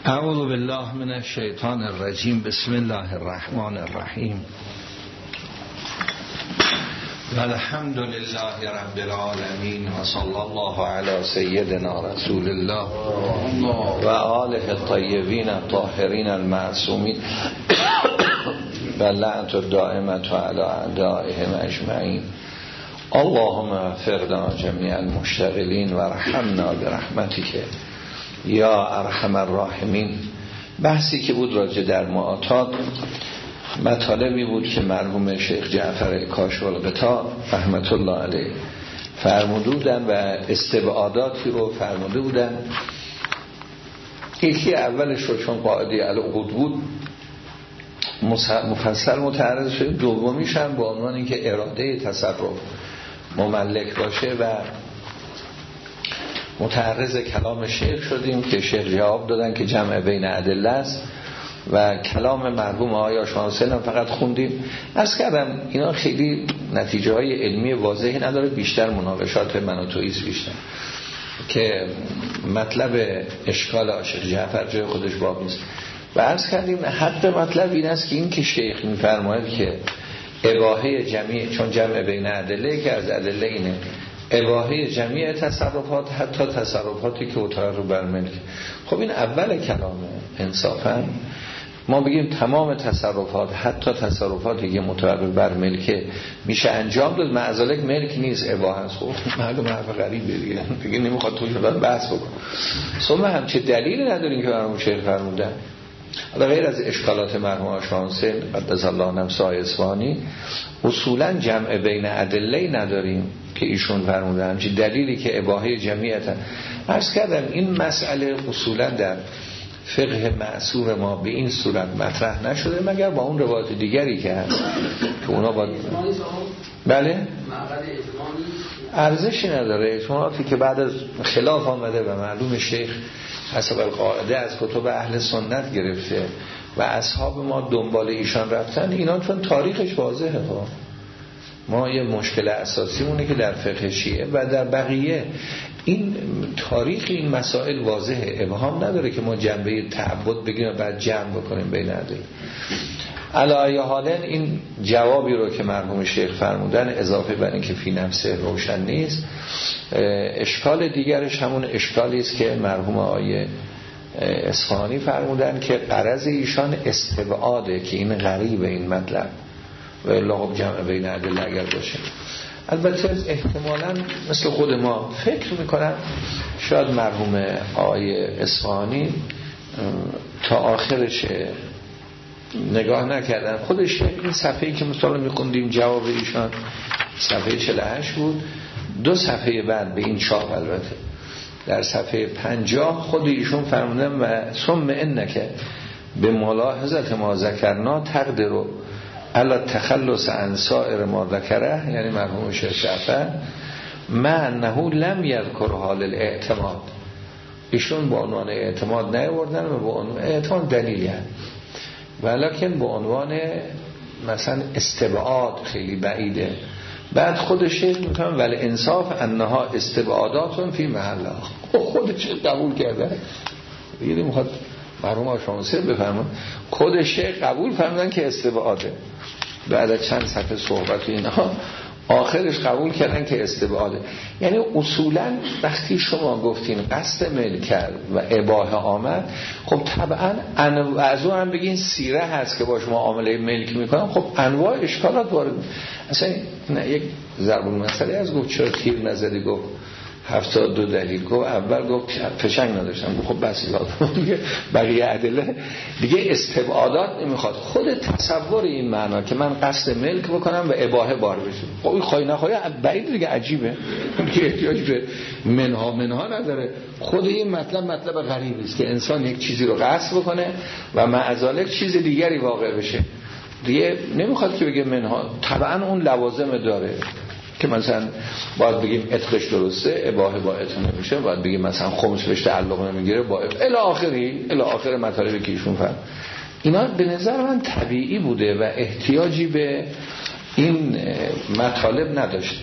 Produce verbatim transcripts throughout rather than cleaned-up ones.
اعوذ بالله من الشیطان الرجیم. بسم الله الرحمن الرحیم. والحمد لله رب العالمین و صلی الله علی سیدنا رسول الله و آله الطیبین الطاهرین المعصومین و لعنت الدائمة علی اعدائهم اجمعین. اللهم اغفر لنا جمیع المشتغلین و ارحمنا برحمتک یا ارحم الراحمین. بحثی که بود راجع در معاطات، مطالبی بود که مرحوم شیخ جعفر کاشف‌الغطا رحمت الله علیه فرموده بودن و استبعاداتی رو فرموده بودن. یکی اولش رو چون قاعده العقود بود مفصل متعرض شد، دومیش هم با عنوان اینکه اراده تصرف مملک باشه و متعرض کلام شیخ شدیم که شیخ جواب دادن که جمع بین ادله است و کلام مرحوم آقای آشناسل هم فقط خوندیم. عرض کردم اینا خیلی نتیجه های علمی واضحی نداره، بیشتر مناقشات من و توییست بیشتر که مطلب اشکال شیخ جعفر جای خودش باب نیست. و عرض کردیم حد مطلب این است که این که شیخ میفرماید که اباحه جمعی، چون جمع بین ادله که از ادله اینه اباحه جمعی تصرفات حتی تصرفاتی که متعرض بر ملک. خب این اول کلامه. انصافا ما بگیم تمام تصرفات حتی تصرفاتی که متعرض بر ملک میشه انجام داد، معذالک ملک نیست، اباحه است. خب معلومه حرف غریبه دیگه، دیگه نمیخواد تو شدن بحث بکن. ثم هم چه دلیلی نداریم که برامون شیخ فرمودن. حالا غیر از اشکالات مرحوم آشانسل قدس الله نفسه اصفهانی، اصولا جمع بین ادله نداریم که ایشون فرمودن همچین دلیلی که اباحه جمعیت. عرض کردم این مسئله اصولا در فقه معصور ما به این صورت مطرح نشده مگر با اون روایت دیگری که هست که اونا با بله ارزشی نداره. اجمالاتی که بعد از خلاف آمده و معلوم شیخ حسب القاعده از کتب اهل سنت گرفته و اصحاب ما دنبال ایشان رفتن، اینا چون تاریخش واضحه. ها ما یه مشکل اساسی مونه که در فقه شیعه و در بقیه این تاریخ این مسائل واضحه، ابهام نداره که ما جنبه تعبد بگیم و بعد جمع بکنیم بین ادله. علی حال این جوابی رو که مرحوم شیخ فرمودن اضافه بر این که فی نفسه روشن نیست، اشکال دیگرش همون اشکالی است که مرحوم آقای اصفهانی فرمودن که غرض ایشان استبعاده که این غریبه این مطلب و الا جمع بین ادله اگر باشه. البته احتمالاً مثل خود ما فکر میکنم شاید مرحوم آقای اصفهانی تا آخرش نگاه نکردن. خودش این صفحه‌ای که مثلا میخوندیم جواب ایشان صفحه چهل و هشت بود، دو صفحه بعد به این چاپ البته در صفحه پنجاه خود ایشون فرمودن و ثم انک به ملاحظت ما ذکرنا تقدر علی تخلص عن سائر ما ذکره، یعنی مرحوم شیخ جعفر ما انه لم یذکر حال الاعتماد، ایشون با عنوان اعتماد نیاوردن و با عنوان اعتماد دلیلی هست ولیکن با عنوان مثلا استبعاد خیلی بعیده. بعد خودش میگن ولی انصاف انها استبعاداتون فی محلها، خودش قبول کرده. دیگه میخواد مرحوم آشانسل بفرمون خودش قبول فرمودن که استبعاده. بعد از چند صفحه صحبت اینها آخرش قبول کردن که استبعاده. یعنی اصولا وقتی شما گفتین قصد ملک و اباحه آمد، خب طبعا انواع هم بگین سیره هست که با شما معامله ملک میکنن، خب انواع اشکالات وارد. اصلا نه یک ضرب المثل از گفت چرا تیر نزدی، گفت هفتاد دو دلیل. گفت اول گفت فشنگ نداشتم، خب بس دیگه بقیه ادله دیگه استبعادات نمیخواد. خود تصور این معنا که من قصد ملک بکنم و اباحه بار بشه، خب این خواهی نخواهی بعید دیگه عجیبه که احتیاج به منها منها نداره. خود این مطلب مطلب غریبی است که انسان یک چیزی رو قصد بکنه و معذالک چیز دیگری واقع بشه. دیگه نمیخواد که بگه منها، طبعا اون لوازم داره که مثلا باید بگیم اتقش درسته، اباحه با اتق نمیشه، باید بگیم مثلا خمس بهش تعلق نمیگیره با الی آخری الی آخر مطالبی که ایشون فرمود. اینا به نظر من طبیعی بوده و احتیاجی به این مطالب نداشت.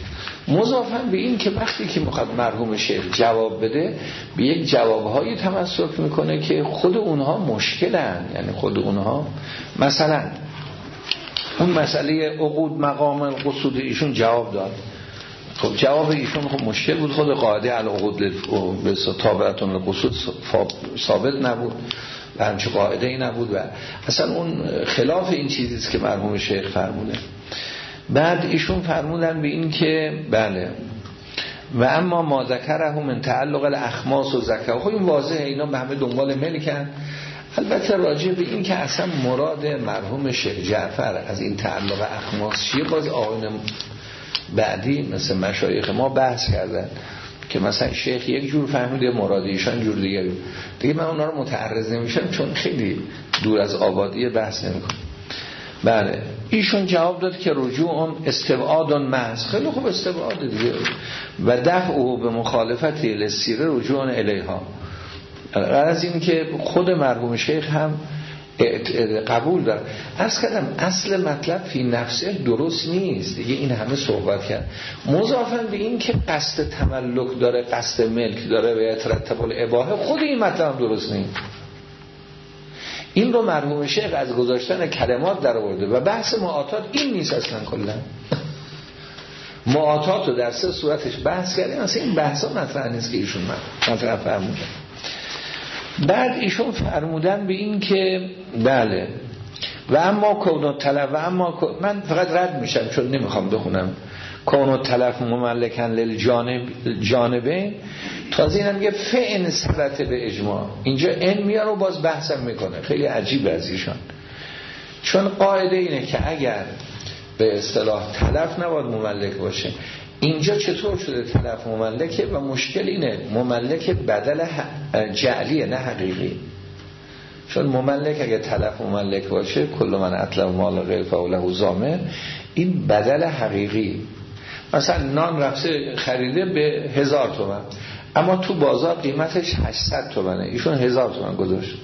مضافاً به این که وقتی که میخواد مرحوم شیخ جواب بده به یک جوابهایی تمسک میکنه که خود اونها مشکلن، یعنی خود اونها مثلا اون مسئله عقود مقام القصود ایشون جواب داد، خب جواب ایشون خب مشکل بود، خود قاعده العقود به تابعتون القصود ثابت نبود و همچه قاعده ای نبود و اصلا اون خلاف این چیزیست که مرحوم شیخ فرموده. بعد ایشون فرمودن به این که بله و اما ما ذکره من تعلق الاخماس و زکا، خب این واضحه، اینا به همه دنبال ملکن. البته راجع به این که اصلا مراد مرحوم شیخ جعفر از این تعلق اخماس چیه، باز آقایون بعدی مثل مشایخ ما بحث کردن که مثلا شیخ یک جور فهمیده، مراد ایشان جور دیگری. دیگه من اونا رو متعرض نمیشم چون خیلی دور از آبادی بحث نمیکنم. بله ایشون جواب داد که رجوع استبعاد محض، خیلی خوب استبعاد دیگه، و دفع او به مخالفت لسیره رجوع الیها. از این که خود مرحوم شیخ هم قبول داره. عرض کردم اصل مطلب فی نفسه درست نیست دیگه، این همه صحبت کرد. مضافاً به این که قصد تملک داره، قصد ملک داره و یترتب الاباحه، خود این مطلب درست نیست. این رو مرحوم شیخ از گذاشتن کلمات در آورده و بحث معاطات این نیست اصلا. کلا معاطات رو در سه صورتش بحث کردیم، اصلا این بحثا مطرح نیست که ایشون مطرح فرمودن. بعد ایشون فرمودن به این که بله و اما کون طلب و اما من فقط رد میشم چون نمیخوام بخونم کون طلب مملکن للجانب جانبین، تازه اینم میگه فعن ثبت به اجماع، اینجا ان میاره و باز بحثم میکنه. خیلی عجیب از ایشان، چون قاعده اینه که اگر به اصطلاح تلف نباید مملک باشه، اینجا چطور شده تلف مملکه و مشکل اینه مملک بدل جعلیه نه حقیقی. چون مملک اگه تلف مملک باشه کل من اطلب مال غیر فوله ضامن، این بدل حقیقی. مثلا نان رفته خریده به هزار تومن اما تو بازار قیمتش هشتصد تومنه، ایشون هزار تومن گذاشت.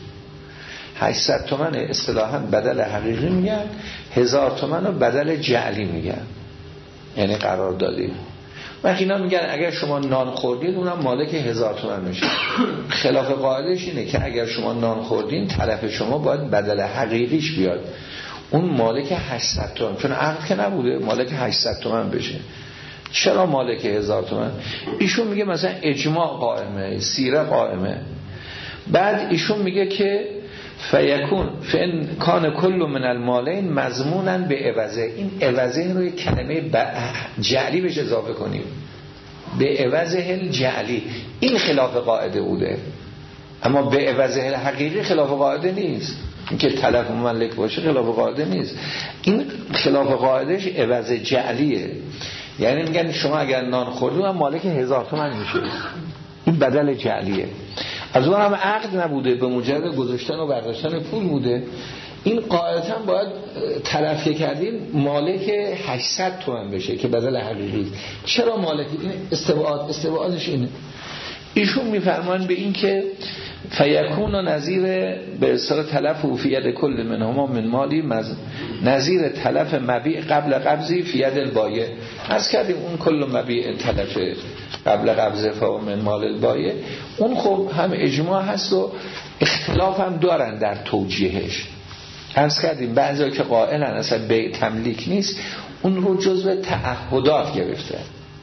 هشتصد تومن اصطلاحاً بدل حقیقی میگن، هزار تومن رو بدل جعلی میگن، یعنی قرار دادی. و اینا میگن اگر شما نان خوردید اونم مالک هزار تومن میشه. خلاف قاعدش اینه که اگر شما نان خوردین تلف شما باید بدل حقیقیش بیاد، اون مالک هشتصد تومن، چون عقد که نبوده مالک هشتصد تومن بشه. چرا مالک هزار تومن؟ ایشون میگه مثلا اجماع قائمه، سیره قائمه. بعد ایشون میگه که فیکون فن کان کل من المالین مضمونا به عوضه، این عوضه رو یک کلمه جعلی بهش اضافه کنیم، به عوضه الجعلی، این خلاف قاعده بوده، اما به عوضه الحقیقی خلاف قاعده نیست. این که تلف مملک باشه خلاف قاعده نیست، این خلاف قاعدهش عوض جعلیه. یعنی میگن شما اگر نان خوردید هم مالک هزار تومن میشه، این بدل جعلیه. از اون هم عقد نبوده، به مجرد گذاشتن و برداشتن پول بوده. این قاعدتا باید تلفی کردین مالک هشتصد تومن بشه که بدل حقیقی. چرا مالک؟ این استبعاد، استبعادش اینه. ایشون میفرمان به این که فیکون و نظیر به اصطلاح تلف و فید کل منهما من مالی مز... نظیر تلف مبیع قبل قبضی فید البایع. عرض کردیم اون کل مبیع تلف قبل قبضه فا من مال البایع، اون خب هم اجماع هست و اختلاف هم دارن در توجیهش. عرض کردیم بعضی که قائلن اصلا بیع تملیک نیست، اون رو جزو تعهدات گرفته.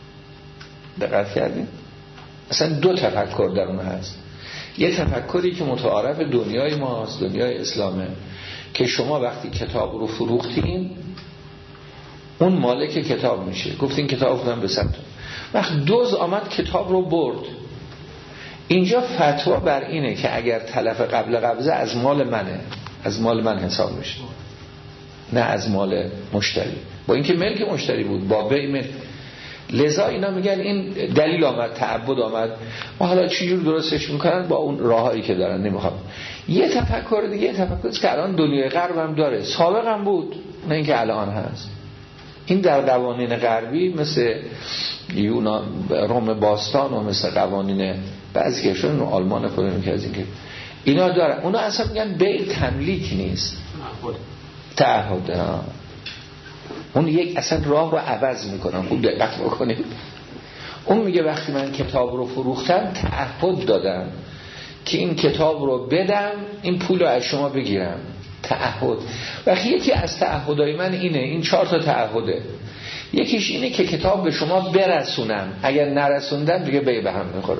دقت کردیم؟ اصلا دو تفکر در اون هست. یه تفکری که متعارف دنیای ماست، دنیای اسلامه، که شما وقتی کتاب رو فروختین اون مالک کتاب میشه، گفتین کتاب فروختم به صد. وقت دوز آمد کتاب رو برد، اینجا فتوا بر اینه که اگر تلف قبل قبضه از مال منه، از مال من حساب میشه، نه از مال مشتری، با اینکه ملک مشتری بود با بیع ملک. لذا اینا میگن این دلیل آمد، تعبد آمد، و حالا چجور درستش میکنن با اون راهایی که دارن. نمیخوام. یه تفکر دیگه، تفکری که الان دنیای غرب هم داره، سابق هم بود، نه اینکه الان هست. این در قوانین غربی مثل یونان، روم باستان و مثل قوانین بعضی کشورن، آلمان خودمون که از این که اینا دارن، اونا اصلا میگن بیع تملیک نیست، تعهد. اون یک اصلا راه رو عوض میکنن. خوب دقت بکنید. اون میگه وقتی من کتاب رو فروختم تعهد دادم که این کتاب رو بدم، این پول رو از شما بگیرم. تعهد. وقتی یکی از تعهدهای من اینه، این چهار تا تعهده، یکیش اینه که کتاب به شما برسونم، اگر نرسوندم دیگه بی به هم میخوره.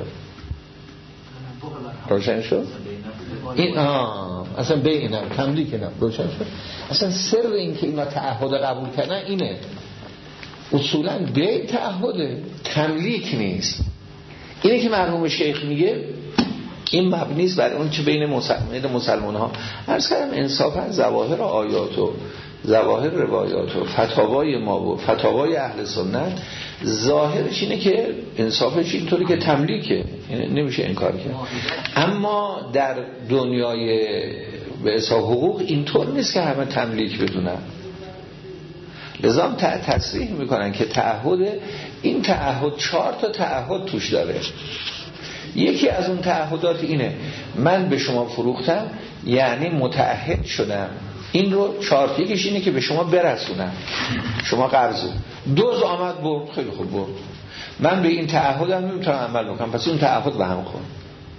روشن شد؟ این آه اصلا بی اینم تملیک اینم روشن شد. اصلا سر این که اینا تعهد قبول کردن اینه، اصولا بی تعهده، تملیک نیست. اینه که مرحوم شیخ میگه این مبنی است بر اون که بین مسلمان مسلمان ها عرض کردم انصافا ظواهر آیات و ظواهر روایات و فتاوای ما و فتاوای اهل سنت ظاهرش اینه که انصافش اینطوری که تملیکه، نمیشه انکار کرد. اما در دنیای به حساب حقوق اینطور نیست که همه تملیک بدونن. لذا تصریح میکنن که تعهد، این تعهد چهار تا تعهد توش داره. یکی از اون تعهدات اینه من به شما فروختم، یعنی متعهد شدم این رو چهار تا، یکیش اینه که به شما برسونم، شما قرضو دوز آمد برد، خیلی خوب برد، من به این تعهدم نمیتونم عمل بکنم، پس اون تعهد به هم خورد.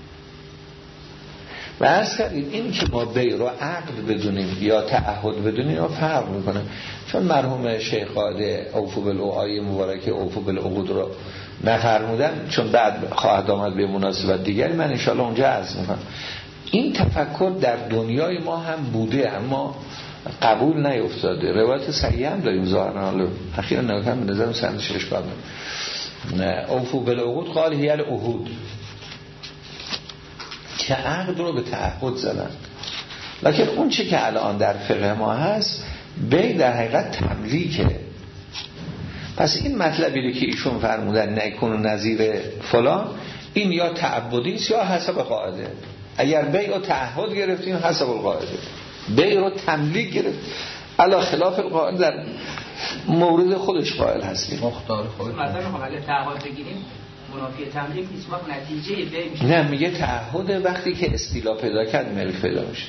و عرض کردیم این که ما بیع رو عقد بدونیم یا تعهد بدونیم یا فرق میکنه. چون مرحوم شیخ قاعده اوفو بالعقود مبارکه اوفو بالعقود رو نفرمودن، چون بعد خواهد آمد به مناسبت دیگری، من انشاءالله اونجا عرض میکنم. این تفکر در دنیای ما هم بوده اما قبول نیفتاده. روایت صحیح هم داریم ظاهرا، اخیرا نگاهم به نظرم سندش اشکال نداره. اوفو بالعقود قال هی العهود، که عقد رو به تعهد زدن. لکن اون چه که الان در فقه ما هست بیع در حقیقت تملیکه. پس این مطلبی که ایشون فرمودن نکون نظیر فلان، این یا تعبدی است یا حسب قاعده. اگر بیع و تعهد گرفتیم حسب القاعده، بیع رو تملیک گرفت علی خلاف القاعده در مورد خودش قائل هستیم. مختار خود مثلا ما اگه تعهد بگیریم منافی تملیک نیست، وقت نتیجه بیع میشه. نه میگه تعهد وقتی که استیلا پیدا کرد ملک پیدا میشه.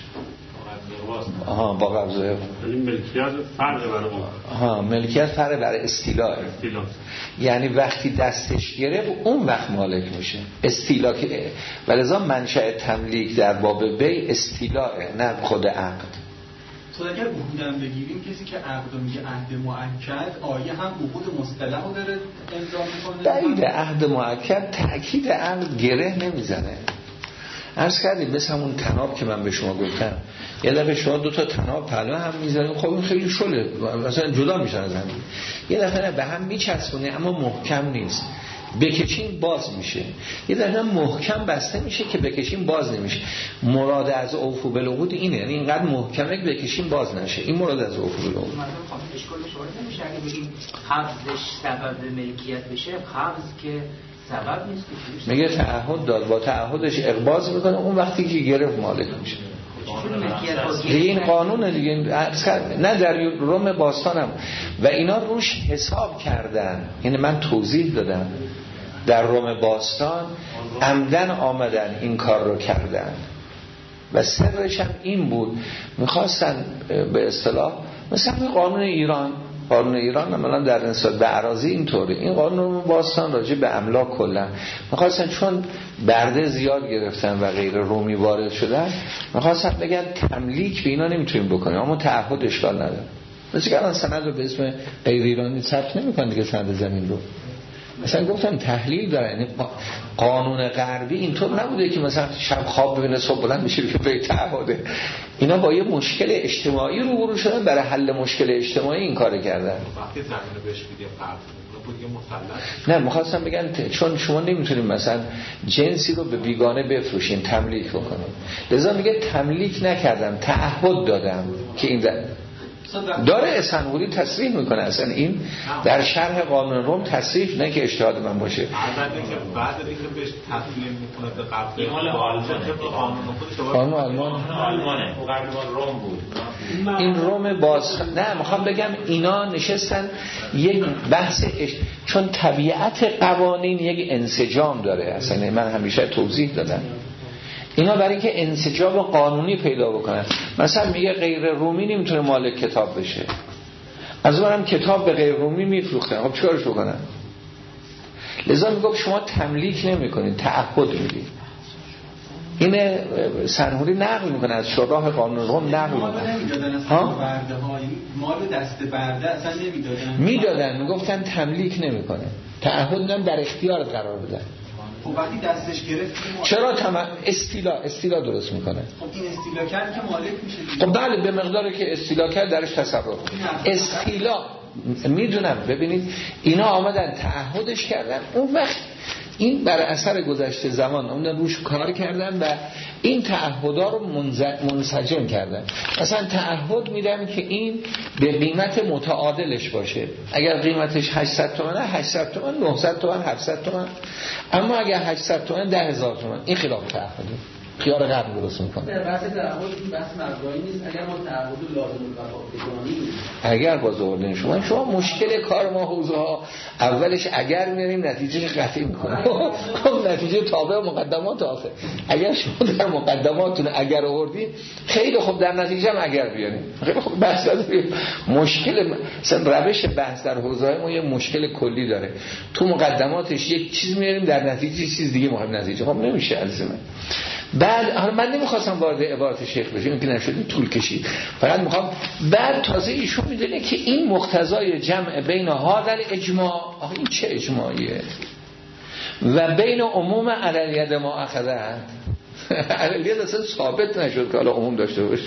آها با قبضه یعنی ملکیت فرق برای ما. ها ملکیت فرق برای استیلا. استیلا یعنی وقتی دستش گرفت اون وقت مالک میشه. استیلا که ولذا منشأ تملیک در باب بیع استیلاه، نه خود عقد. تو اگر عقودم بگیریم کسی که عقد میگه عهد مؤکد، آیه هم عقود مصطلح رو داره امضا میکنه. بعید عهد مؤکد تأکید عقد گره نمیزنه. عرض کردیم مثل همون تناب که من به شما گفتم، یه دفعه شما دو تا تناب پهلو هم میزنید، خب این خیلی شله مثلا جدا میشن از هم، یه دفعه به هم میچسبونه اما محکم نیست، بکشین باز میشه. یه دفعه محکم بسته میشه که بکشین باز نمیشه. مراد از اوفو بالعقود اینه، یعنی اینقدر محکمه که بکشین باز نشه. این مراد از اوفو بالعقود. مردم خواهد اشکال شورد نمیشه اگه بگیم قبضش سبب ملکیت بشه، قبض که سبب نیست. میگه تعهد داد، با تعهدش اقباض میکنه، اون وقتی که گرفت مالک میشه. دیگه این قانونه دیگه. نه در روم باستانم و اینا روش حساب کردن. یعنی من توضیح دادم در روم باستان عمدن آمدن این کار رو کردن و سرش هم این بود، میخواستن به اصطلاح مثلا قانون ایران، قانون ایران مثلا در نسبت به اراضی اینطوره، این قانون باستان راجع به املاک کلا میخواستن، چون برده زیاد گرفتن و غیر رومی وارد شدن، میخواستن بگن تملیک به اینا نمیتونیم بکنیم اما تعهد اشکال نداره. مثل که الان سند رو به اسم غیر ایرانی ثبت نمیکنن دیگه، سند زمین رو مثلا گفتم تحلیل داره. یعنی قانون غربی اینطور نبوده که مثلا شب خواب ببینه صبح بلند میشه که به تعهده. اینا با یه مشکل اجتماعی روبرو شدن، برای حل مشکل اجتماعی این کارو کردن. وقتی زمین رو بهش میگه فرض بود مسلط. نه می‌خواستم بگن چون شما نمیتونید مثلا جنسی رو به بیگانه بفروشین، تملیک بکنید. لذا میگه تملیک نکردم، تعهد دادم که این در... داره اسحنقولی تصریح میکنه. اصلا این در شرح قانون روم تصریح، نه که اجتهاد من باشه. البته که بعد از اینکه بهش تسلیم میکنه به قبل این مال آلمان، قانون آلمان آلمانه، قبل روم بود. این روم باز نه میخوام بگم اینا نشستن یک بحث اش... چون طبیعت قوانین یک انسجام داره. اصلا من همیشه توضیح دادم اینا برای اینکه انسجام قانونی پیدا بکنن. مثلا میگه غیر رومی نمیتونه مالک کتاب بشه، از اونم کتاب به غیر رومی میفروختن، خب چیکارش بکنن؟ لذا میگم شما تملیک نمیکنید، تعهد میدید. این سنهوری نقل میکنه از شراح قانون روم نقل میکنه. ها مال دست برده اصلا نمیدادن، میدادن میگفتن تملیک نمیکنه، تعهد هم در اختیارت قرار بدن. خب وقتی دستش گرفت چرا تم... استیلا استیلا درست میکنه؟ خب این استیلا کرد که مالک میشه. خب بله به مقداری که استیلا کرد درش تصرف. استیلا میدونم. ببینید اینا آمدن تعهدش کردن، اون وقت این بر اثر گذشته زمان اون روش کار کردن و این تعهدها رو منسجم کردن. مثلا تعهد میدم که این به قیمت متعادلش باشه، اگر قیمتش هشتصد تومنه هشتصد تومن، نهصد تومن، هفتصد تومن، اما اگر هشتصد تومن ده هزار تومن، این خلاف تعهده، خیار قبل درست میکنه. در بحث تعهد این بحث مبدایی نیست. اگر ما تعهد لازم الوفا اگر باز آوردین شما شما مشکل کار ما حوزه ها اولش اگر میاریم نتیجه قطعی میکنه. خب نتیجه تابع مقدمات آخه. اگر شما در مقدماتتون اگر آوردین خیلی خوب، در نتیجه هم اگر بیاریم خیلی خوب. بحث نداریم. مشکل مثلا روش بحث در حوزه ما یه مشکل کلی داره، تو مقدماتش یک چیز میاریم در نتیجه چیز دیگه مهم نتیجه. خب نمیشه الزاما. بعد حالا من نمیخواستم وارد عبارت شیخ بشم، اینکه نشد طول کشید، فقط میخوام بعد تازه ایشون میدونه که این مقتضای جمع بین هذا الاجماع، آخه این چه اجماعیه، و بین عموم علل ید ما اخذه، علل ید اصلا ثابت نشد که حالا عموم داشته باشه.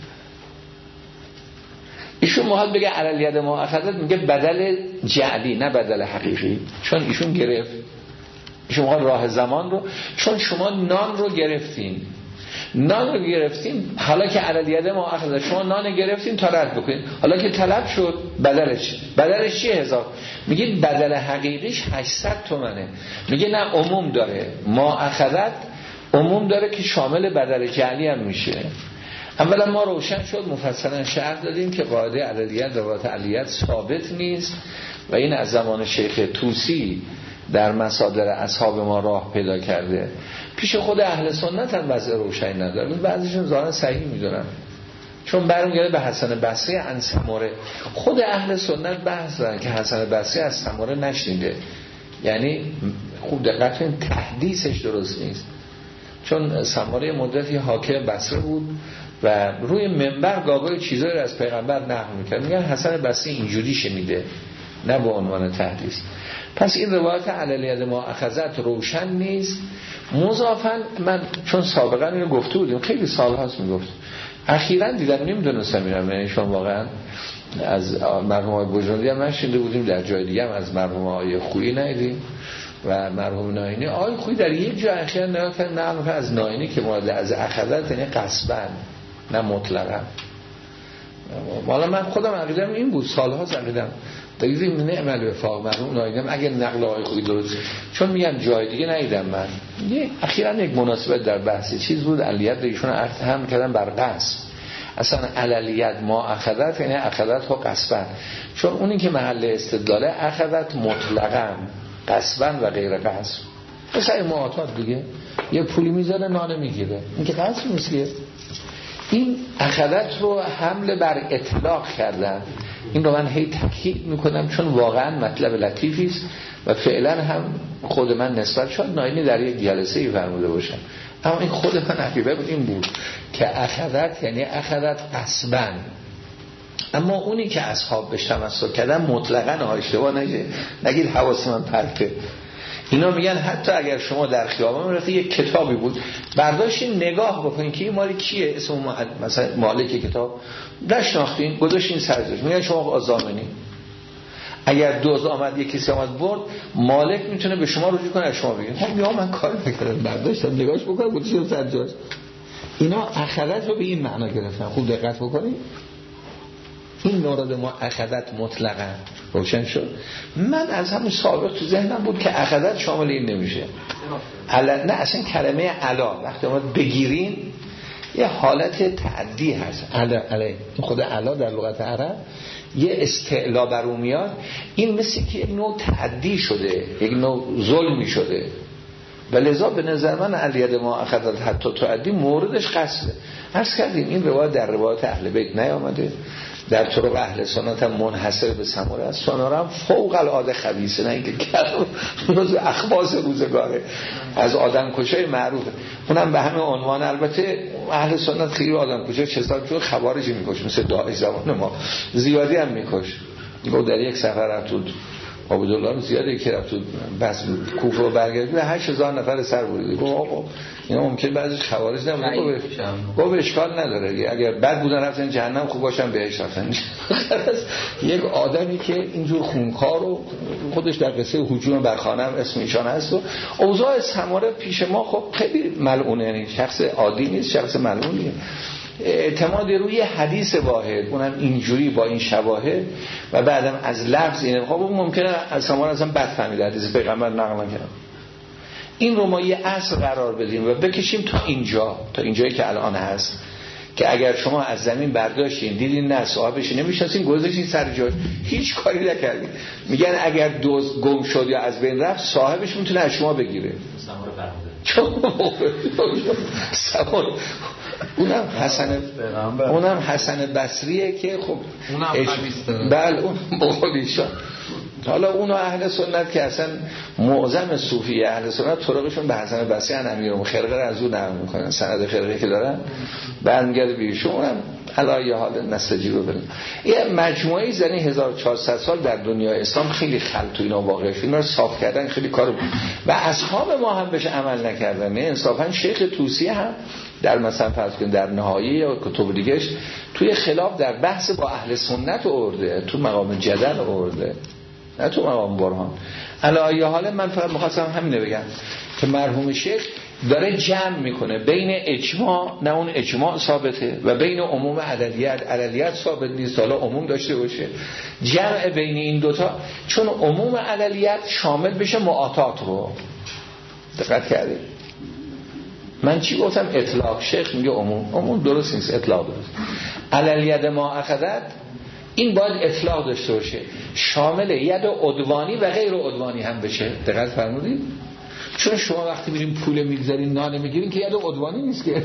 ایشون محال بگه علل ید ما اخذه، میگه بدل جعلی نه بدل حقیقی، چون ایشون گرفت شما راه زمان رو، چون شما نان رو گرفتین نان رو گرفتین حالا که علل ید ما اخذ، شما نان گرفتین تا رد بکنین، حالا که طلب شد بدلش بدلش چیه هزار، میگید بدل حقیقیش هشتصد تومنه، میگه نه عموم داره، ما اخذت عموم داره که شامل بدل جعلی هم میشه. اولا ما روشن شد مفصلا شرح دادیم که قاعده علل ید روایت علیت ثابت نیست و این از زمان شیخ طوسی در مصادر اصحاب ما راه پیدا کرده. پیش خود اهل سنت هم وضع روشنی نداره، بعضیشون ظاهرا صحیح میدونن، چون برمیگرده به حسن بصری عن سمره. خود اهل سنت بحث دارن که حسن بصری از سمره نشنیده، یعنی خوب دقت کنید تحدیثش درست نیست، چون سمره مدتی حاکم بصره بود و روی منبر گاگای چیزایی رو از پیغمبر نقل میکرد، میگن حسن بصری اینجوری شنیده، نه به عنوان تحدیث. پس این روایت علل ید ما اخذت روشن نیست. مضافاً من چون سابقا اینو گفته بودیم، خیلی سال هاست میگفت، اخیراً دیدم نمیدونستم اینم، یعنی شما واقعا از مرحوم های بجندی هم نشنیده بودیم، در جای دیگه هم از مرحوم های خویی ندیدیم و مرحوم ناینی. آقای خویی در یک جا اخیراً نقل از ناینی که مراد از اخذت یعنی قصباً نه مطلقاً. حالا من خودم عقیدم این بود، سال‌هاست عقیدم دیدیم نعمل وفاق مرحوم نایدم اگر نقل آقای خویی درست، چون میگم جای دیگه ندیدم من. یه اخیراً یک مناسبت در بحث چیز بود، علیت ایشون هم کردن بر قصب، اصلا علیت ما اخذت یعنی اخذت ها قصبا، چون اونی که محل استدلاله اخذت مطلقاً قصبا و غیر قصب، مثل این معاطات دیگه، یه پولی میذاره نانه میگیره، این که قصب نیست. این اخذت رو حمل بر اطلاق کردن، این رو من هی تاکید میکنم چون واقعا مطلب لطیفی است و فعلا هم خود من نسبت شد ناینی در یک جلسه ای فرموده باشم، اما این خود من عقیده بود این بود که اخذت یعنی اخذت قصبا، اما اونی که اصحاب بهش تمسک کردن مطلقاً اشتباه نگید نگید حواس من پرته. اینا میگن حتی اگر شما در خیابان رفته یک کتابی بود برداشتین نگاه بکنین که این مال کیه، اسم مثلا مالک کتاب نشناختین گذاشتین سر جاش، میگن شما آزامنی. اگر دوز آمد یک کسی آمد برد، مالک میتونه به شما رجوع کنه، شما بگین خب یا من کار نکردم برداشتم نگاهش بکنم گذاشتم سر جاش. اینا اخذت رو به این معنا گرفتن. خوب دقت بکنید این مورد ما اخذت مطلقاً روشن شد. من از همون سابق تو ذهنم بود که اخذت شامل این نمیشه. علا نه اصلا کلمه علا وقتی ما بگیرین یه حالت تعدی هست. علا علی خود علا در لغت عرب یه استعلا بر اون میاد، این مثل که یک نوع تعدی شده، یک نوع ظلمی شده. و لذا به نظر من الید ما اخذت حتی تعدی موردش قصده. عرض کردیم این روایت در روایت اهل بیت نیامده، در طرق اهل سنت هم منحصر به سمره است. سناره هم فوق العاده خبیثه، نه اینکه روز اخباث روزگاره، از آدم کشای معروفه، اونم به همه عنوان. البته اهل سنت خیلی آدم کشای چه سال چون خوارجی میکش، مثل داعش زمان ما زیادی هم میکش. میگه در یک سفر رفت عبدالله زیاده که رفت بس کوفه و برگردید به هشت هزار نفر سر بریده. گفت آقا اینا ممکن بعضیش خوارج نمونه. گفت اشکال نداره، اگر بد بودن رفتن جهنم خوب باشن بهش رفتن. یک آدمی که اینجور خونکار و خودش در قصه هجوم بر خانه هم اسم ایشان هست و اوضاع سماره پیش ما خب خیلی ملعونه، یعنی شخص عادی نیست، شخص ملعونیه. اعتماد روی حدیث واحد اونم اینجوری با این شواهد و بعدم از لفظ اینه، خب ممکنه از سماره اصلا بد فهمیده حدیث پیغمبر نقل نکنه. این رو ما یه اصل قرار بدیم و بکشیم تا اینجا، تا اینجایی که الان هست، که اگر شما از زمین برداشتین دیدین نه صاحبش نمیشناسین گذاشتین سر جاش هیچ کاری نکردین، میگن اگر دوز گم شد یا از بین رفت صاحبش میتونه از شما بگیره. سماره اونم حسن اونم حسن بصریه که خب اونم خبیثه. بله اون بخودیشان. حالا اونو اهل سنت که اصلا معظم صوفی اهل سنت طرقشون به حسن بصری ان امیرم خرقه رو از اون نقل میکنن، سند خرقه که دارن برمیگرده بیشون. اونم علایه حال نسجی رو برن. یه مجموعه زنی هزار و چهارصد سال در دنیای اسلام خیلی خلط و اینا واقعه اینا رو صاف کردن، خیلی کار بود و اصحاب ما هم بهش عمل نکردن. نه انصافا شیخ طوسی هم در مثلا فرض کنید در نهایی یا کتب دیگهش توی خلاف در بحث با اهل سنت آورده، تو مقام جدل آورده، نه تو مقام برهان. علایه حال من فقط می‌خواستم همین رو بگم که مرحوم شیخ داره جمع میکنه بین اجماع، نه اون اجماع ثابته، و بین عموم عدلیت، عدلیت ثابت نیست حالا عموم داشته باشه، جمع بین این دوتا، چون عموم عدلیت شامل بشه معاطات رو. دقت کردید من چی گفتم؟ اطلاق. شیخ میگه عموم، عموم درست نیست، اطلاق درست. عدلیت ما اخذت این باید اطلاق داشته باشه، شامل ید عدوانی و غیر عدوانی هم بشه. دقت فرمودید؟ چون شما وقتی میرین پول میگذارین نانه میگیرین که ید عدوانی نیست که.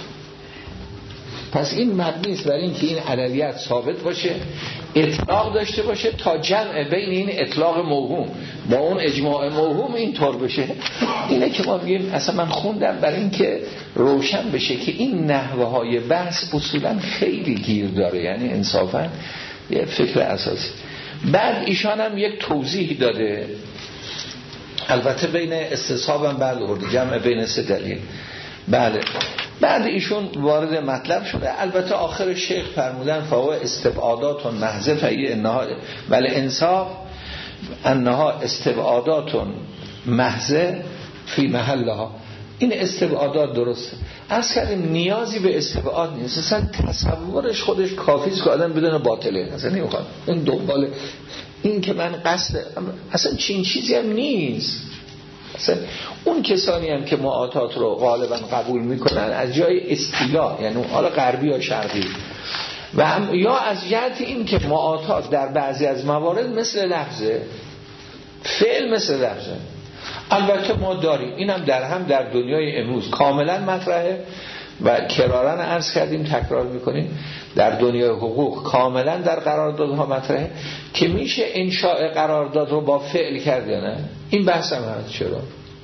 پس این مبنی است برای اینکه این عدلیت ثابت باشه، اطلاق داشته باشه تا جمع بین این اطلاق موهوم با اون اجماع موهوم اینطور بشه. اینه که ما میگیم اصلا من خوندم برای اینکه روشن بشه که این نحوه های بحث اصولا خیلی گیر داره، یعنی انصافا یه فکر اساسی. بعد ایشان هم یک توضیح داده، البته بین استصحاب هم بعد ورده، جمع بین سه دلیل. بله بعد ایشون وارد مطلب شده. البته آخر شیخ فرمودن فهو استبعادات محض فهی انها ولی انصاف انها استبعادات محض فی محلها. این استبعادات درسته، از کردیم نیازی به استبعاد نیست، اصلا تصورش خودش کافیست که آدم بدون باطله، اصلا نمیخواد این دنبال این که من قصد اصلا چین چیزی هم نیست. اصلا اون کسانی هم که معاطات رو غالبا قبول میکنن از جای استیلا، یعنی حالا غربی یا شرقی، و هم یا از جهت این که معاطات در بعضی از موارد مثل لفظه، فعل مثل لفظه. البته ما داریم اینم در هم در دنیای امروز کاملا مطرحه و کرارن عرض کردیم تکرار میکنیم، در دنیای حقوق کاملا در قراردادها مطرحه که میشه انشاء قرارداد رو با فعل کرد یا نه. این بحث هم هست چرا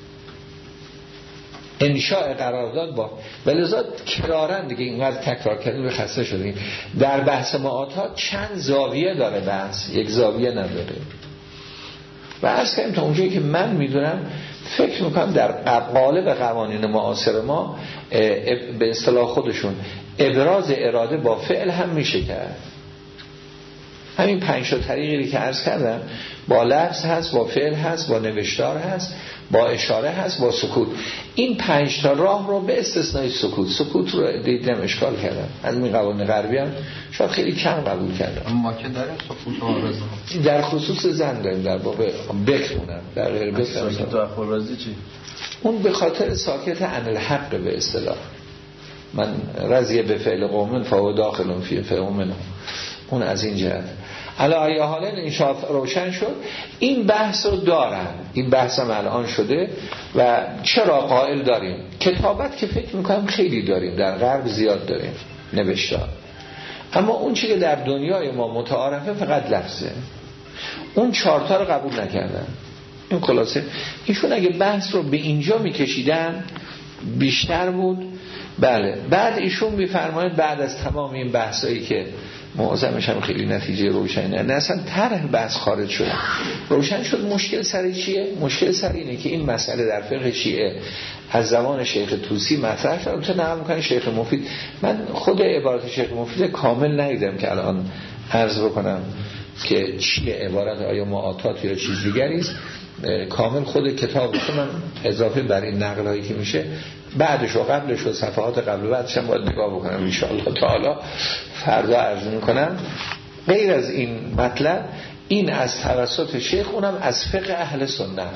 انشاء قرارداد با، ولذا کرارن دیگه اینقدر تکرار کردیم به خسته شدیم. در بحث معاطات چند زاویه داره بحث، یک زاویه نداره. و عرض کردیم تا اونجایی که من میدونم فکر میکنم در قالب قوانین معاصر ما به اصطلاح خودشون ابراز اراده با فعل هم میشه کرد. همین پنج تا طریقی که عرض کردم، با لفظ هست، با فعل هست، با نوشتار هست، با اشاره هست، با سکوت. این پنج تا راه رو به استثنای سکوت سکوت رو دیدم اشکال کردم، از این قوانین غربی هم شاید خیلی کم قبول کردم. ما که داریم سکوت آرزو در خصوص زن داریم، در باب بخونم در غیر بخونم. سکوت آرزو چی؟ اون به خاطر ساکت عن الحق به اصطلاح، من رضی به فعل قوم فهو داخل فی فهو منهم، اون از این جهت. علی ای حال ان شاء روشن شد. این بحث رو دارن، این بحث هم الان شده و چرا قائل داریم؟ کتابت که فکر میکنم خیلی داریم، در غرب زیاد داریم نوشتار، اما اون چی که در دنیای ما متعارفه فقط لفظه. اون چارتا رو قبول نکردن. این خلاصه ایشون اگه بحث رو به اینجا میکشیدن بیشتر بود. بله بعد ایشون میفرماید بعد از تمام این بحثایی که معظمش هم خیلی نتیجه روشنی نه اصلا طرح بحث خارج شد، روشن شد مشکل سر چیه؟ مشکل سر اینه که این مسئله در فقه شیعه از زمان شیخ طوسی مطرح شد. البته نقل می‌کنه شیخ مفید، من خود عبارت شیخ مفید کامل ندیدم که الان عرض بکنم که چیه عبارت، آیا معاطات یا چیز دیگری است. کامل خود کتاب رو من اضافه بر این نقل هایی که میشه بعدش و قبلش و صفحات قبل و بعدش هم باید نگاه بکنم ان شاء الله تعالی، فردا عرض میکنم. غیر از این مطلب، این از توسط شیخ، اونم از فقه اهل سنت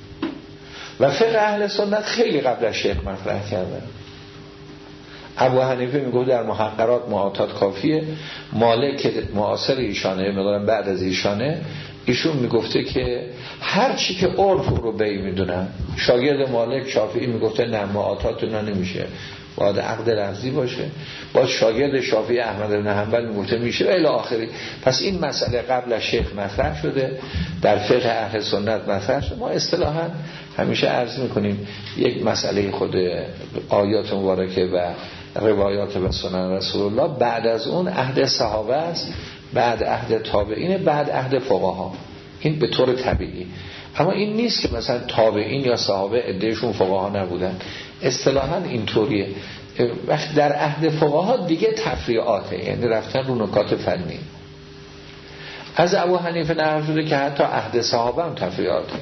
و فقه اهل سنت خیلی قبل از شیخ مطرح کردن. ابو حنیفه میگه در محقرات معاطات کافیه. مالک که معاصر ایشانه، میگم بعد از ایشانه، ایشون میگفته که هر چی که عرف رو بی میدونن. شاگرد مالک شافعی میگفته نه معاطات نه نمیشه، باید عقد لفظی باشه. با شاگرد شافعی احمد بن حنبل میگفته میشه و الی آخری. پس این مسئله قبل از شیخ مطرح شده، در فقه اهل سنت مطرح شده. ما اصطلاحا همیشه عرض میکنیم یک مسئله خود آیات مبارکه و روایات و سنن رسول الله بعد از اون عهد صحابه است، بعد عهد تابعین، بعد عهد فقها. این به طور طبیعی. اما این نیست که مثلا تابعین یا صحابه عدهشون فقها نبودن. اصطلاحا اینطوریه. وقت در عهد فقها دیگه تفریعاته، یعنی رفتن رو نکات فنی. از ابو حنیفه نقل شده که حتی عهد صحابه هم تفریعاته.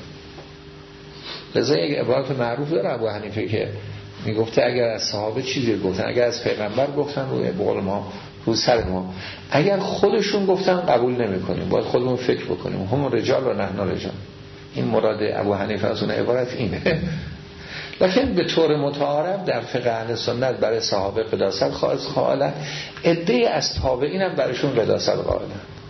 لذا یک عبارت معروف داره ابو حنیفه که میگفته اگر از صحابه چیزی گفتن، اگر از پیغمبر گفتن روی بقول ما رو سر ما، اگر خودشون گفتن قبول نمی کنیم، باید خودمون فکر بکنیم. هم رجال و نحن رجال. این مراد ابو حنیفه از اون عبارت اینه. لکن به طور متعارف در فقه اهل سنت برای صحابه قداست خاص قائلن، عده از تابعین هم برایشون قداست قائلن.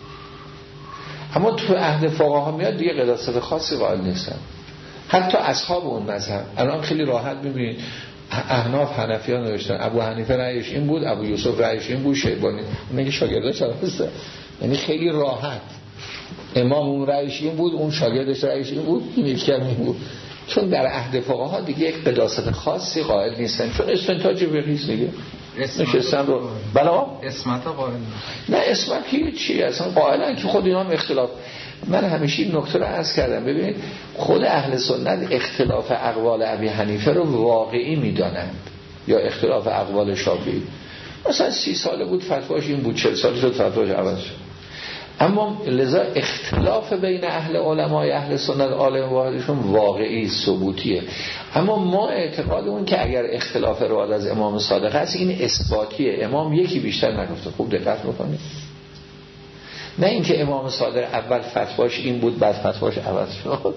اما تو عهد فقها میاد دیگه قداست خاصی قائل نیستن. حتی اصحاب اون مذهب الان خیلی راحت میبینید احناف حنفیان نوشتن ابو حنیفه رأیش این بود، ابو یوسف رأیش این بود، شیبانی میگه شاگرداش هست. یعنی خیلی راحت امام اون رأیش این بود، اون شاگردش رأیش این بود، این یکی این بود. چون در عهد فقها دیگه یک قداست خاصی قائل نیستن، چون استنتاج فقهی دیگه نشستن رو بلا اسمت قائل نه اسمت که چی اصلا قائلن که خود اینا هم اختلاف. من همیشه این نکته رو عرض کردم، ببینید خود اهل سنت اختلاف اقوال ابی حنیفه رو واقعی میدانند یا اختلاف اقوال شافعی. مثلا سی ساله بود فتواش این بود، چهل ساله شد فتواش عوض شد. اما لذا اختلاف بین اهل علمای اهل سنت عالم واحدشون واقعی ثبوتیه. اما ما اعتقادمون که اگر اختلاف روایت از امام صادق هست این اثباتیه، امام یکی بیشتر نگفته. خوب دقت بکنید، نه اینکه امام صادق اول فتواش این بود بعد فتواش عوض شد.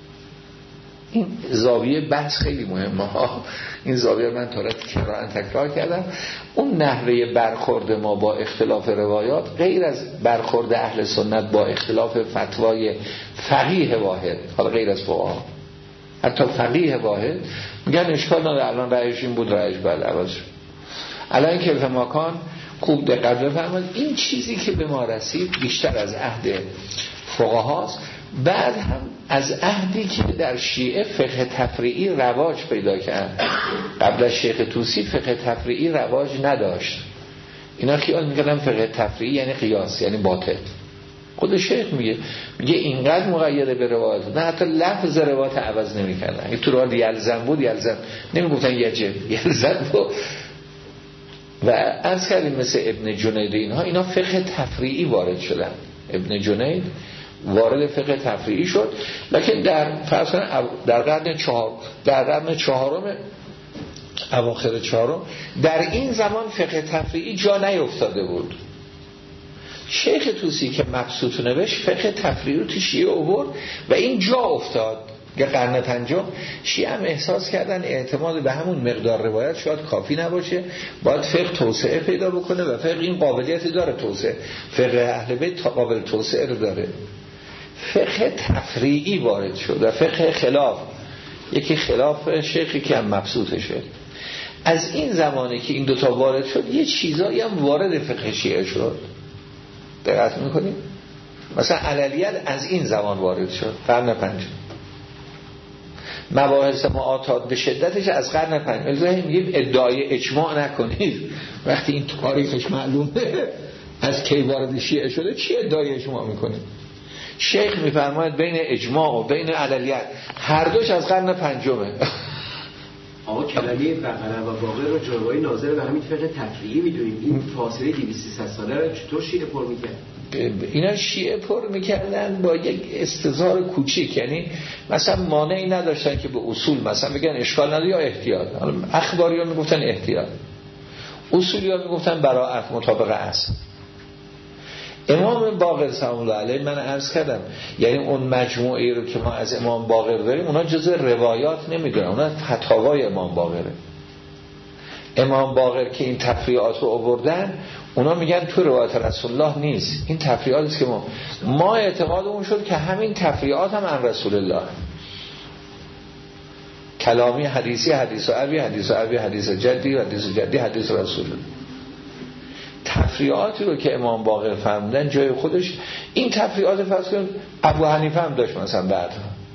این زاویه بحث خیلی مهمه ها. این زاویه من تارت کران تکرار کردم. اون نحوه برخورد ما با اختلاف روایات غیر از برخورد اهل سنت با اختلاف فتوای فقیه واحد، حالا غیر از فقها، حتی فقیه واحد میگن اشکال نداره الان رأیش این بود رأیش بعد عوض شد. الان که به مکان خوب دقت بفرمایید، این چیزی که به ما رسید بیشتر از عهد فقهاست، بعد هم از عهدی که در شیعه فقه تفریعی رواج پیدا کرد. قبل از شیخ طوسی فقه تفریعی رواج نداشت. اینا خیال میکردن فقه تفریعی یعنی قیاس، یعنی باطل. خود شیخ میگه میگه اینقدر مقیده به روایت، نه حتی لفظ روایت عوض نمیکردن. این تو روایت یلزم بود یلزم نمیگفتن یجب، یلزم بود. و عرض کردیم مثل ابن جنید اینها، اینا فقه تفریعی وارد شدن. ابن جنید وارد فقه تفریعی شد، لکن در فرض در قرن چهار در قرن چهارم اواخر چهارم در این زمان فقه تفریعی جا نیفتاده بود. شیخ طوسی که مبسوط نوشت فقه تفریعی رو تو شیعه آورد و این جا افتاد. که قرن پنجم شیعه هم احساس کردن اعتماد به همون مقدار روایت شاید کافی نباشه، باید فقه توسعه پیدا بکنه و فقه این قابلیت داره توسعه، فقه اهل بیت قابل توسعه رو داره. فقه تفریعی وارد شد و فقه خلاف، یکی خلاف شیخی که هم مبسوطه شد. از این زمانی که این دوتا وارد شد یه چیزایی هم وارد فقه شیعه شد. دقت میکنیم؟ مثلا علیت از این زمان وارد شد، قرن پنجم. مباحث معاطات به شدتش از قرن پنجم. الزامی میگیم ادعای اجماع نکنید وقتی این تاریخش معلومه از کی وارد شیعه شده. چی ادعای اجماع میکنید؟ شیخ میفرماید بین اجماع و بین علیت هر دوش از قرن پنجمه. آقا کلمه بقره و باقر رو جلوه‌ای ناظر به همین فقه تفریعی میدونیم. این فاصله دویست سیصد ساله رو چطور شیعه پر میکرد؟ اینا شیعه پر میکردن با یک استظهار کوچیک، یعنی مثلا مانعی نداشتن که به اصول مثلا بگن اشکال نداره یا احتیاط. اخباری ها میگفتن احتیاط، اصولی ها میگفتن براءت مطابق اصل. امام باقر سلام الله علیه من عرض کردم یعنی اون مجموعه رو که ما از امام باقر داریم اونا جزء روایات نمیدونن، اونا فتاوای امام باقره. امام باقر که این تفریعات رو آوردن اونا میگن تو روایت رسول الله نیست، این تفریعاتی است که ما ما اعتقادمون شد که همین تفریعات هم عن رسول الله، کلامی حدیثی حدیث و ابی حدیث و ابی حدیث جدی حدیث جدی حدیث رسول الله. تفریعاتی رو که امام باقر فرمودن جای خودش، این تفریعات فرض کنید ابو حنیفه هم داشت مثلا بعد،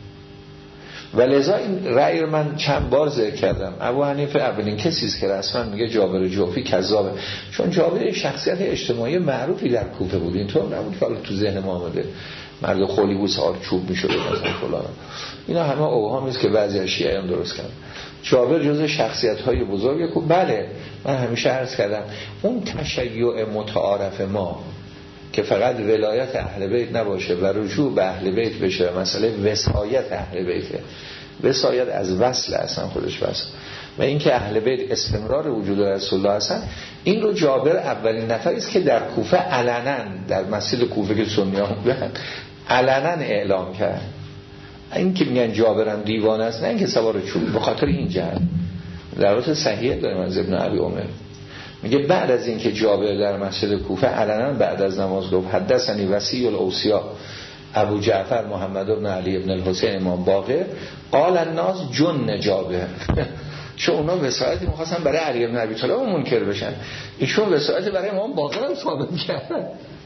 و لذا این رأی رو من چند بار ذکر کردم. ابو حنیفه اولین کسی است که رسما میگه جابر جوفی کذابه، چون جابر شخصیت اجتماعی معروفی در کوفه بود، اینطور نبود که تو ذهن ما آمده مرد خلی بود سوار چوب میشد مثلا فلان. اینا همه اوهامی است که بعضی از شیعه هم درست کردن. جابر جزء شخصیت‌های بزرگه که بله من همیشه عرض کردم اون تشیع متعارف ما که فقط ولایت اهل بیت نباشه و رجوع به اهل بیت بشه، مسئله وصایت اهل بیته، وصایت از وصل اصلا خودش وصل، و اینکه اهل بیت استمرار وجود رسول الله هستن، این رو جابر اولین نفری است که در کوفه علنا در مسجد کوفه که سنی‌ها بودن علنا اعلام کرد. این که میگن جابرم دیوانه است، نه اینکه سوار چوب، به خاطر این جهت در روایت صحیح داریم از ابن ابی عمر میگه بعد از اینکه جابر در مسجد کوفه علنا بعد از نماز گفت حدثنی وصی الاوصیا ابو جعفر محمد بن علی بن الحسین امام باقر قال الناس جن جابر. چون اونا وصایتی می‌خواستن برای علی بن ابی طالب منکر بشن، ایشون وصایتی برای امام باقر هم ثابت کردن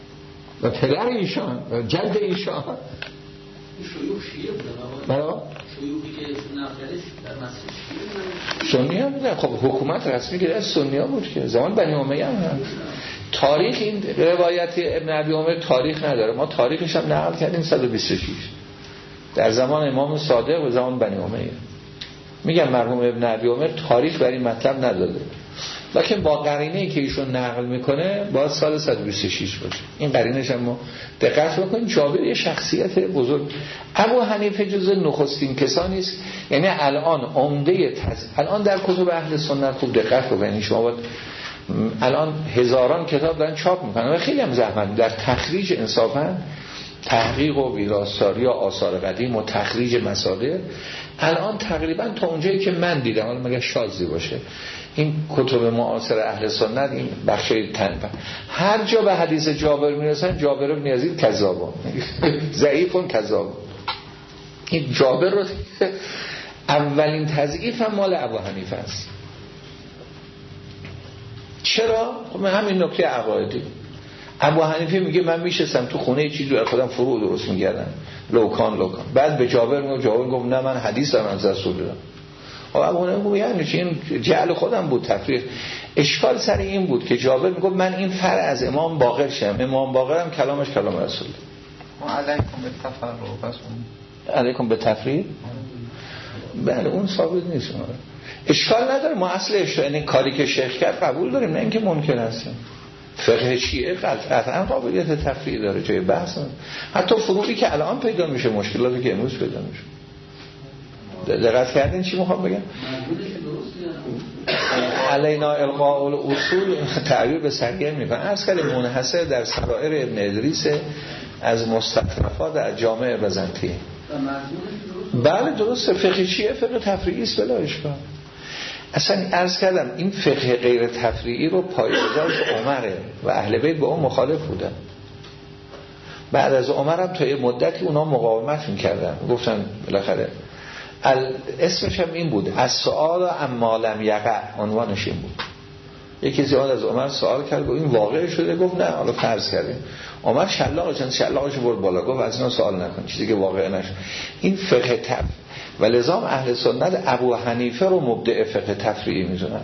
و پدر ایشان و جد ایشان. شیوخ شیعه بودن آقا شیوخی که نقلش در مسجد شیعه سنی ها بودن. خب حکومت رسمی که در سنی ها بود که زمان بنی امیه هم هست. تاریخ این روایت ابن ابی عمر تاریخ نداره، ما تاریخش هم نقل کردیم صد و بیست و شش در زمان امام صادق و زمان بنی امیه. میگم مرحوم ابن ابی عمر تاریخ برای مطلب نداده، لکن با قرینه‌ای که ایشون نقل میکنه باید سال صد و بیست و شش باشه. این قرینش هم ما دقت بکنیم. جابر یه شخصیت بزرگ. ابو حنیفه جزء نخستین کسانی است، یعنی الان عمده تز... الان در کتب اهل سنت خوب دقت بکنید، شما باید الان هزاران کتاب دارن چاپ میکنن و خیلی هم زحمت در تخریج انصافا تحقیق و ویراستاری و آثار قدیم و تخریج مصادر. الان تقریبا تا اونجایی که من دیدم، حالا مگه شاذی باشه، این کتب معاصر اهل سنت این بخشای تنبه هر جا به حدیث جابر میرسن جابر بن یزید کذابون ضعیفون کذاب. این جابر رو اولین تضعیف هم مال ابو حنیفه است. چرا؟ خب همین نکته عقایدی. ابو حنیفه میگه من میشستم تو خونه چیزی رو خودم فرو درست می‌کردم، لوکان لوکان. بعد به جابر میگه، جابر گفت نه من حدیث دارم از رسول الله. ابو حنیفه میگه یعنی چی؟ این جعل خودم بود تفریق. اشکال سر این بود که جابر میگه من این فرع از امام باقر شم، امام باقر هم کلامش کلام رسول الله. علیکم به تفرق پس اون علیکم به تفریق. بله اون ثابت نیست. اشکال نداره، ما اصل اشتباه یعنی کاری که شیخ کرد قبول داریم، نه اینکه منکر هستیم. فقه شیعه قطعا قابلیت تفریع داره، جای بحث نداره. حتی فروعی که الان پیدا میشه، مشکلاتی که امروز پیدا میشه. دقت کردین چی میخوام بگم؟ علینا القاء الاصول تعبیر به سرگرم میکنه. از کلی منحصر در سرائر ابن ادریس از مستطرفات از جامع بزنطی. و مضمونش درست بله درسته، فقه چیه؟ فقه تفریعی است بلا اشکال. اصلا عرض کردم این فقه غیر تفریعی رو پایه‌گذارش عمره و اهل بیت با اون مخالف بودن. بعد از عمر هم تا یه مدتی اونا مقاومت می‌کردن، گفتن بالاخره اسمش هم این بود، از سؤال اما لم یقع، عنوانش این بود. یکی زیاد از عمر سوال کرد، این واقع شده؟ گفت نه، حالا فرض کردیم. عمر شلاقش شلاقش برد بالا، گفت از اینا سوال نکن، چیزی که واقع نشه. این فقه تف و لزام اهل سنت ابو حنیفه رو مبدع فقه تفریعی میدونن.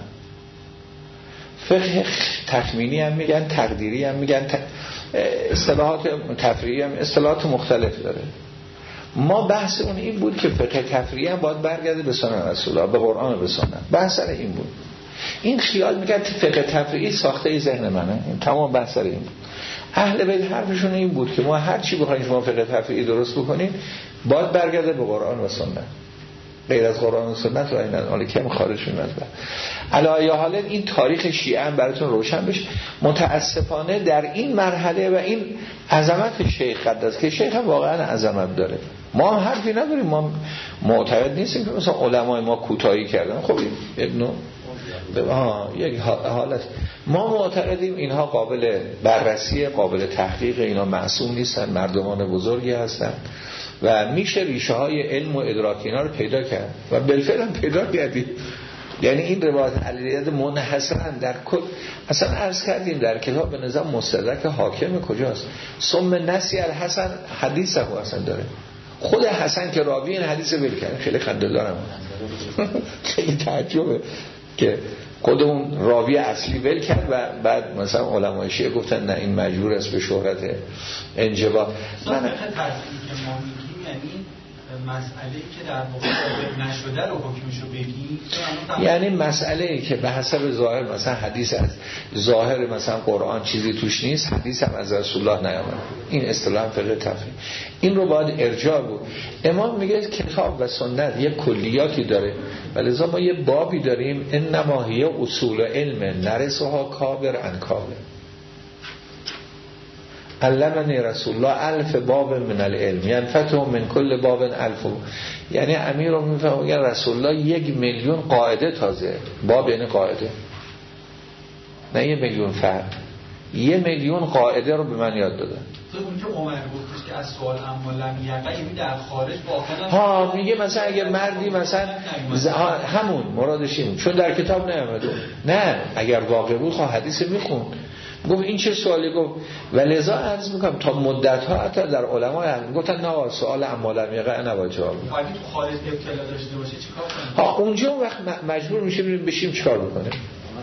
فقه تخمینی هم میگن، تقدیری هم میگن، اصطلاحات تفریعی هم اصطلاحات مختلف داره. ما بحث اون این بود که فقه تفریعی هم باید برگرده به سنت رسول الله، به قرآن و به سنت. بحث سر این بود. این خیال میگه فقه تفریعی ساخته ای ذهن منه، این تمام بحث سر این بود. اهل بیت حرفشون این بود که ما هر چی بخوایم شما فقه تفریعی درست بکنین باید برگرده به قرآن و سنت، غیر از قرآن و سنت راه نداره. حالا کم خارج میاد. علی حال این تاریخ شیعه هم براتون روشن بشه. متاسفانه در این مرحله و این عظمت شیخ قدس که شیخ هم واقعا عظمت داره، ما هم حرفی نداریم، ما معتقد نیستیم که مثلا علمای ما کوتاهی کردن. خب ابن آه یک حالت ما معتقدیم اینها قابل بررسی، قابل تحقیق، اینا معصوم نیستن، مردمان بزرگی هستن و میشه ریشه های علم و ادراک اینا رو پیدا کرد و بالفعل هم پیدا کردیم. یعنی این روایت علیت منحصرا در کل اصلا عرض کردیم در کتاب به نظام مستدرک حاکم کجاست؟ ثم نسی الحسن حدیثه هو اصلا داره، خود حسن که راوی این حدیث ول کرد. خیلی خنده دارم، خیلی تعجبه که خود اون راوی اصلی ول کرد و بعد مثلا علمای شیعه گفتن نه این مجبور است به شهرت انجبا. من حرفی که ما میگیم یعنی مسئله‌ای که در واقع نشده رو حکمشو بگیم، یعنی مسئله‌ای که به حسب ظاهر مثلا حدیث از ظاهر مثلا قرآن چیزی توش نیست، حدیث هم از رسول الله نیامده، این اصطلاح فقه تفریعی، این رو باید ارجاع بود. امام میگه کتاب و سنت یک کلیاتی داره ولذا ما یه بابی داریم انما هی اصول علم نرسها کابر عن کابر، علمنی رسول الله الف باب من العلم یعنی فتح من کل باب الف. یعنی امیر رو میفهمه رسول الله یک میلیون قاعده تازه، باب یعنی قاعده، نه یه میلیون فرد، یه میلیون قاعده رو به من یاد دادن. تو اون که عمر گفتش که از سوال اما لم یقع یعنی در خارج واقعا ها میگه مثلا اگه مردی مثلا همون مرادش این چون در کتاب نیامده، نه اگر واقع بود خب حدیث میخوند. گفت این چه سوالی؟ گفت ولذا عرض میکنم تا مدت ها حتی در علمای هم گفتن نه سوال اما لم یقع نباید جواب بدیم. اگه تو خارج ابتلا داشته باشه چیکار کنیم؟ ها اونجا وقت مجبور میشیم بشیم چیکار بکنیم؟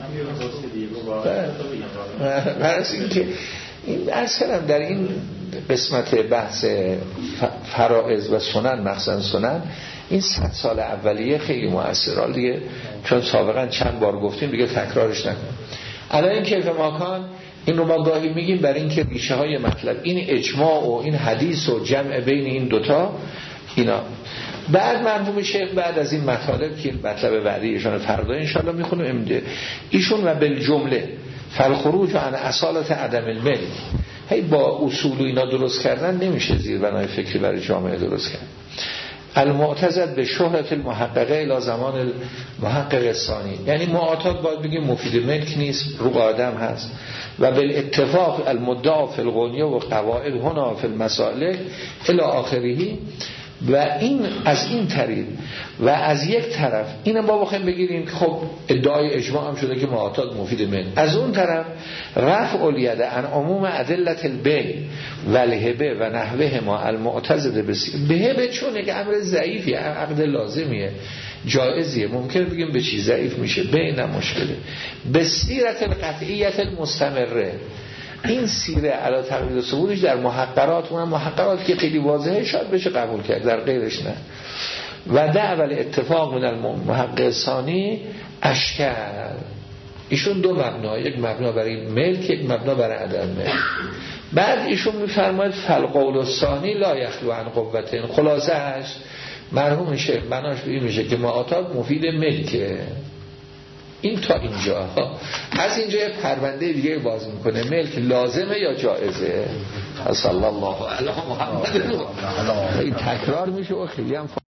برای اینکه این عرض کردم در این قسمت بحث فرائض و سنن مخصوصا سنن این صد سال اولیه خیلی مؤثره دیگه، چون سابقا چند بار گفتیم دیگه تکرارش نکنم. الان این کیف ماکان این رو ما گاهی میگیم برای اینکه ریشه های مطلب این اجماع و این حدیث و جمع بین این دوتا اینا. بعد مرحوم شیخ بعد از این مطالب که مطلب بعدی ایشان فردا انشالله میخونیم امده ایشون و بالجمله فالخروج عن اصالت عدم الملک، هی با اصول و اینا درست کردن نمیشه زیر بنای فکری برای جامعه درست کرد. المعتزد به شهرت المحققه الى زمان المحقق ثانی، یعنی معتاد باید بگیم مفید ملک نیست، رو قاعدم هست و بالاتفاق المدعا فی الغنیه و قواعد هنا فی المسالک الی آخرهی. و این از این طریق و از یک طرف اینم با بخوایم بگیریم که خب ادعای اجماع هم شده که معتاد مفید من، از اون طرف رفع الید عن عموم ادلت البیع و الهبه و نحوه ما المعتزد بهبه، چون یک امر ضعیفی عقد لازمیه جایزیه، ممکن بگیم به چی ضعیف میشه، بیع نه مشکله، به سیرت القطعیت المستمره. این سیره علا تقلید ثبوتش در محقرات، اونم محقرات که خیلی واضحه شاید بشه قبول کرد، در غیرش نه. و دعوال اتفاق من المحقق ثانی اشکل، ایشون دو مبنا، یک مبنا برای ملک، یک مبنا برای عدم ملک. بعد ایشون میفرماید فالقول الثانی لا یخلو عن قوتین. خلاصهش مرحوم شیخ بناش به این میشه که معتاد مفید ملکه. این تا اینجا، از اینجا پرونده دیگه باز میکنه، ملک لازمه یا جائزه. صلی الله علی محمد. این تکرار میشه و خیلی هم